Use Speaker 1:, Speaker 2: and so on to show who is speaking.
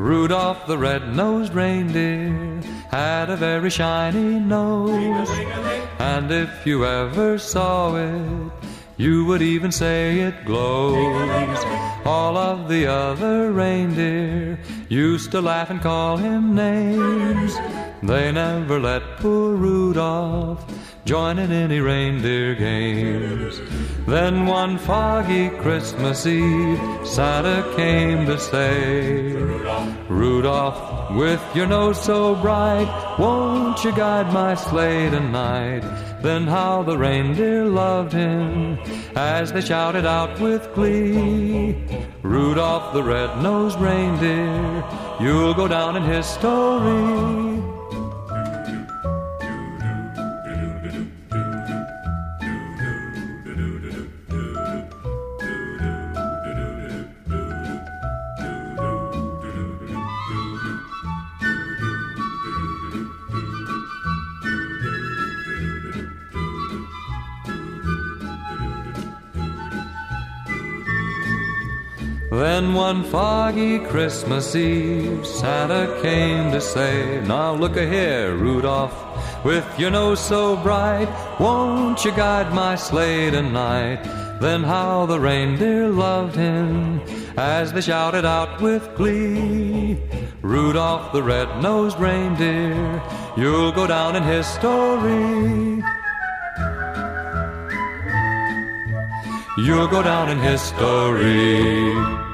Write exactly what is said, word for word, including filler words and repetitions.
Speaker 1: Rudolph the red-nosed reindeer had a very shiny nose, and if you ever saw it, you would even say it glows. All of the other reindeer used to laugh and call him names. They never let poor Rudolph join in any reindeer games. Then one foggy Christmas Eve, Santa came to say, Rudolph, with your nose so bright, won't you guide my sleigh tonight? Then how the reindeer loved him as they shouted out with glee, Rudolph the red-nosed reindeer, you'll go down in history. Then one foggy Christmas Eve, Santa came to say, now look a-here, Rudolph, with your nose so bright, won't you guide my sleigh tonight? Then how the reindeer loved him as they shouted out with glee, Rudolph the red-nosed reindeer, you'll go down in history. You'll go down in history.